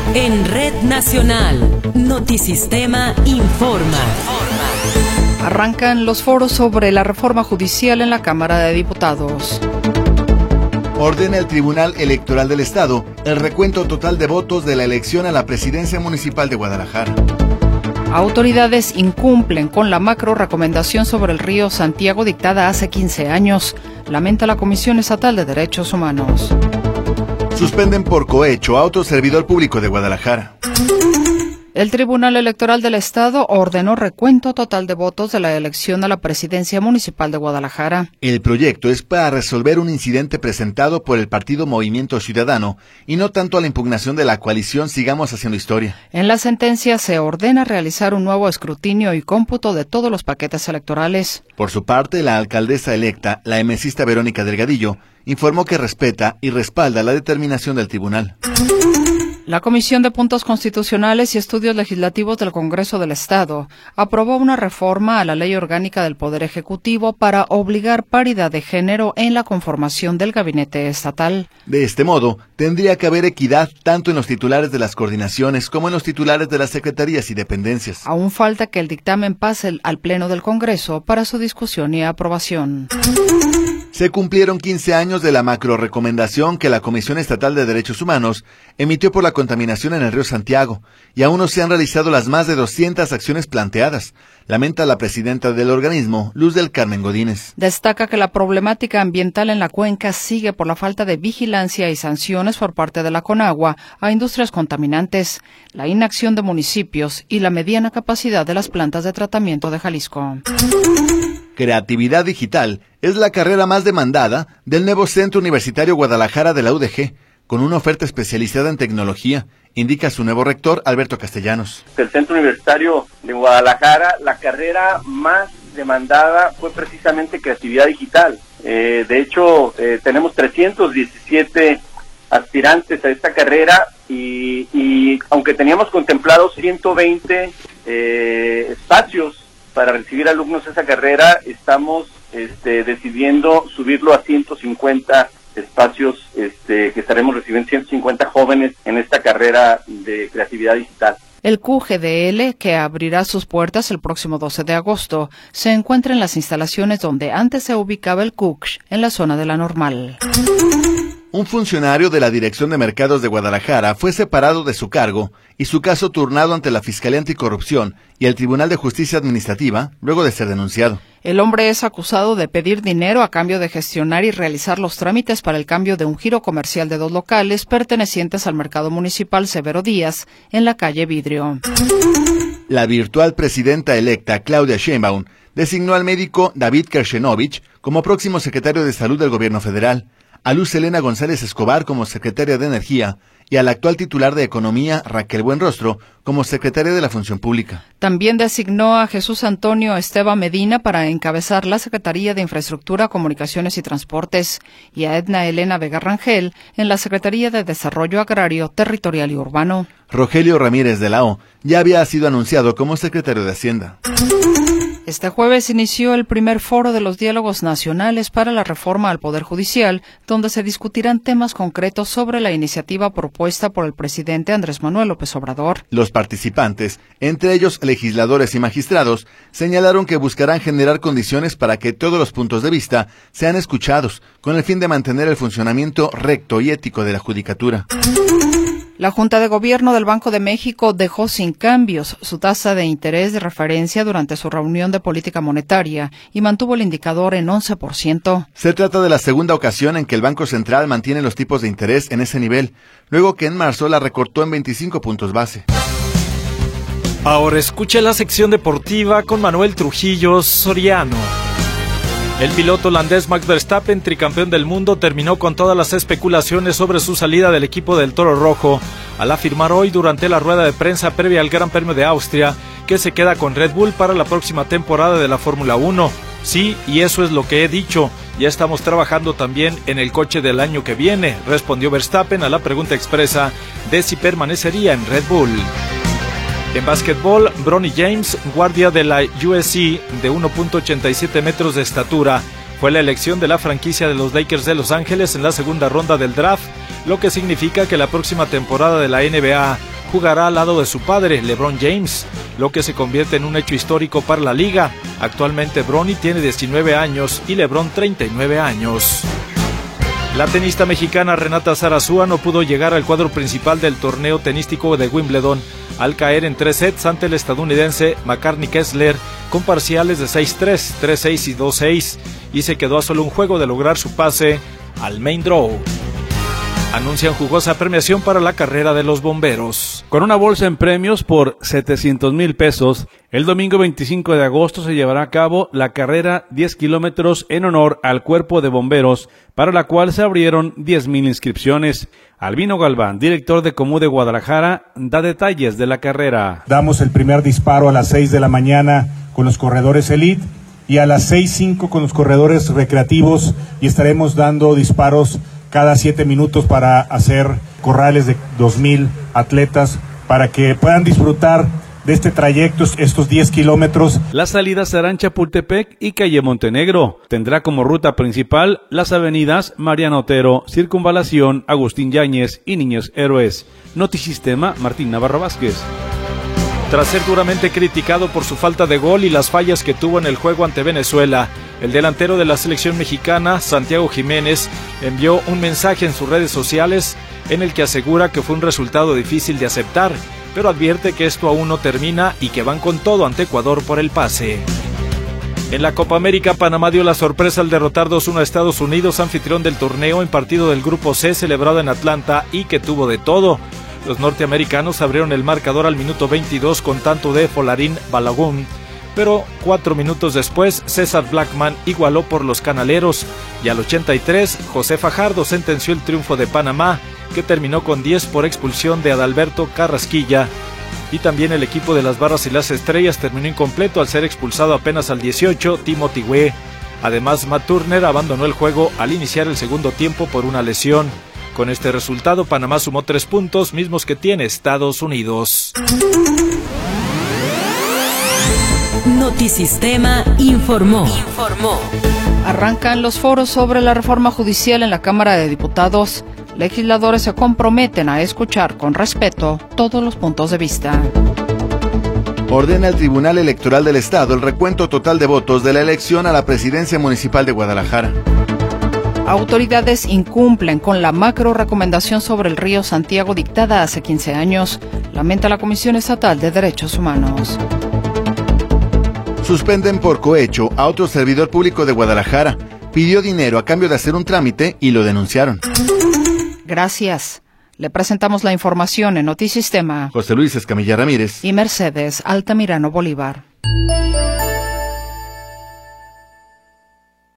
En Red Nacional, Notisistema informa. Arrancan los foros sobre la reforma judicial en la Cámara de Diputados. Ordena el Tribunal Electoral del Estado el recuento total de votos de la elección a la presidencia municipal de Guadalajara. Autoridades incumplen con la macro recomendación sobre el río Santiago dictada hace 15 años, lamenta la Comisión Estatal de Derechos Humanos. Suspenden por cohecho a otro servidor público de Guadalajara. El Tribunal Electoral del Estado ordenó recuento total de votos de la elección a la presidencia municipal de Guadalajara. El proyecto es para resolver un incidente presentado por el partido Movimiento Ciudadano y no tanto a la impugnación de la coalición Sigamos Haciendo Historia. En la sentencia se ordena realizar un nuevo escrutinio y cómputo de todos los paquetes electorales. Por su parte, la alcaldesa electa, la emesista Verónica Delgadillo, informó que respeta y respalda la determinación del tribunal. La Comisión de Puntos Constitucionales y Estudios Legislativos del Congreso del Estado aprobó una reforma a la Ley Orgánica del Poder Ejecutivo para obligar paridad de género en la conformación del gabinete estatal. De este modo, tendría que haber equidad tanto en los titulares de las coordinaciones como en los titulares de las secretarías y dependencias. Aún falta que el dictamen pase al Pleno del Congreso para su discusión y aprobación. Se cumplieron 15 años de la macrorecomendación que la Comisión Estatal de Derechos Humanos emitió por la contaminación en el río Santiago, y aún no se han realizado las más de 200 acciones planteadas, lamenta la presidenta del organismo, Luz del Carmen Godínez. Destaca que la problemática ambiental en la cuenca sigue por la falta de vigilancia y sanciones por parte de la Conagua a industrias contaminantes, la inacción de municipios y la mediana capacidad de las plantas de tratamiento de Jalisco. Creatividad Digital es la carrera más demandada del nuevo Centro Universitario Guadalajara de la UDG, con una oferta especializada en tecnología, indica su nuevo rector, Alberto Castellanos. El Centro Universitario de Guadalajara, la carrera más demandada fue precisamente Creatividad Digital. De hecho, tenemos 317 aspirantes a esta carrera y aunque teníamos contemplados 120 espacios para recibir alumnos a esa carrera, estamos decidiendo subirlo a 150 espacios, que estaremos recibiendo 150 jóvenes en esta carrera de creatividad digital. El QGDL, que abrirá sus puertas el próximo 12 de agosto, se encuentra en las instalaciones donde antes se ubicaba el CUCH, en la zona de la Normal. Un funcionario de la Dirección de Mercados de Guadalajara fue separado de su cargo y su caso turnado ante la Fiscalía Anticorrupción y el Tribunal de Justicia Administrativa, luego de ser denunciado. El hombre es acusado de pedir dinero a cambio de gestionar y realizar los trámites para el cambio de un giro comercial de 2 locales pertenecientes al Mercado Municipal Severo Díaz, en la calle Vidrio. La virtual presidenta electa, Claudia Sheinbaum, designó al médico David Kershenovich como próximo secretario de Salud del Gobierno Federal, a Luz Helena González Escobar como secretaria de Energía y al actual titular de Economía, Raquel Buenrostro, como secretaria de la Función Pública. También designó a Jesús Antonio Esteban Medina para encabezar la Secretaría de Infraestructura, Comunicaciones y Transportes y a Edna Elena Vega Rangel en la Secretaría de Desarrollo Agrario, Territorial y Urbano. Rogelio Ramírez de la O ya había sido anunciado como secretario de Hacienda. Este jueves inició el primer foro de los diálogos nacionales para la reforma al Poder Judicial, donde se discutirán temas concretos sobre la iniciativa propuesta por el presidente Andrés Manuel López Obrador. Los participantes, entre ellos legisladores y magistrados, señalaron que buscarán generar condiciones para que todos los puntos de vista sean escuchados, con el fin de mantener el funcionamiento recto y ético de la judicatura. La Junta de Gobierno del Banco de México dejó sin cambios su tasa de interés de referencia durante su reunión de política monetaria y mantuvo el indicador en 11%. Se trata de la segunda ocasión en que el Banco Central mantiene los tipos de interés en ese nivel, luego que en marzo la recortó en 25 puntos base. Ahora escuche la sección deportiva con Manuel Trujillo Soriano. El piloto holandés Max Verstappen, tricampeón del mundo, terminó con todas las especulaciones sobre su salida del equipo del Toro Rojo, al afirmar hoy durante la rueda de prensa previa al Gran Premio de Austria que se queda con Red Bull para la próxima temporada de la Fórmula 1. Sí, y eso es lo que he dicho. Ya estamos trabajando también en el coche del año que viene, respondió Verstappen a la pregunta expresa de si permanecería en Red Bull. En básquetbol, Bronny James, guardia de la USC de 1.87 metros de estatura, fue la elección de la franquicia de los Lakers de Los Ángeles en la segunda ronda del draft, lo que significa que la próxima temporada de la NBA jugará al lado de su padre, LeBron James, lo que se convierte en un hecho histórico para la liga. Actualmente Bronny tiene 19 años y LeBron 39 años. La tenista mexicana Renata Zarazúa no pudo llegar al cuadro principal del torneo tenístico de Wimbledon al caer en 3 sets ante el estadounidense McCartney Kessler con parciales de 6-3, 3-6 y 2-6, y se quedó a solo un juego de lograr su pase al main draw. Anuncian jugosa premiación para la carrera de los bomberos. Con una bolsa en premios por 700,000 pesos, el domingo 25 de agosto se llevará a cabo la carrera 10 kilómetros en honor al Cuerpo de Bomberos, para la cual se abrieron 10,000 inscripciones. Albino Galván, director de Comú de Guadalajara, da detalles de la carrera. Damos el primer disparo a las 6 de la mañana con los corredores elite y a las 6:05 con los corredores recreativos, y estaremos dando disparos cada 7 minutos para hacer corrales de 2,000 atletas para que puedan disfrutar de este trayecto, estos 10 kilómetros. Las salidas serán Chapultepec y Calle Montenegro. Tendrá como ruta principal las avenidas Mariano Otero, Circunvalación, Agustín Yáñez y Niños Héroes. Notisistema, Martín Navarro Vázquez. Tras ser duramente criticado por su falta de gol y las fallas que tuvo en el juego ante Venezuela, el delantero de la selección mexicana, Santiago Jiménez, envió un mensaje en sus redes sociales en el que asegura que fue un resultado difícil de aceptar, pero advierte que esto aún no termina y que van con todo ante Ecuador por el pase. En la Copa América, Panamá dio la sorpresa al derrotar 2-1 a Estados Unidos, anfitrión del torneo, en partido del Grupo C celebrado en Atlanta y que tuvo de todo. Los norteamericanos abrieron el marcador al minuto 22 con tanto de Folarín Balogun, pero 4 minutos después César Blackman igualó por los canaleros y al 83 José Fajardo sentenció el triunfo de Panamá, que terminó con 10 por expulsión de Adalberto Carrasquilla. Y también el equipo de las Barras y las Estrellas terminó incompleto al ser expulsado apenas al 18 Timothy Weah. Además, Matt Turner abandonó el juego al iniciar el segundo tiempo por una lesión. Con este resultado, Panamá sumó 3 puntos, mismos que tiene Estados Unidos. Notisistema informó. Arrancan los foros sobre la reforma judicial en la Cámara de Diputados. Legisladores se comprometen a escuchar con respeto todos los puntos de vista. Ordena el Tribunal Electoral del Estado el recuento total de votos de la elección a la presidencia municipal de Guadalajara. Autoridades incumplen con la macro recomendación sobre el río Santiago dictada hace 15 años, lamenta la Comisión Estatal de Derechos Humanos. Suspenden por cohecho a otro servidor público de Guadalajara. Pidió dinero a cambio de hacer un trámite y lo denunciaron. Gracias. Le presentamos la información en Notisistema. José Luis Escamilla Ramírez y Mercedes Altamirano Bolívar.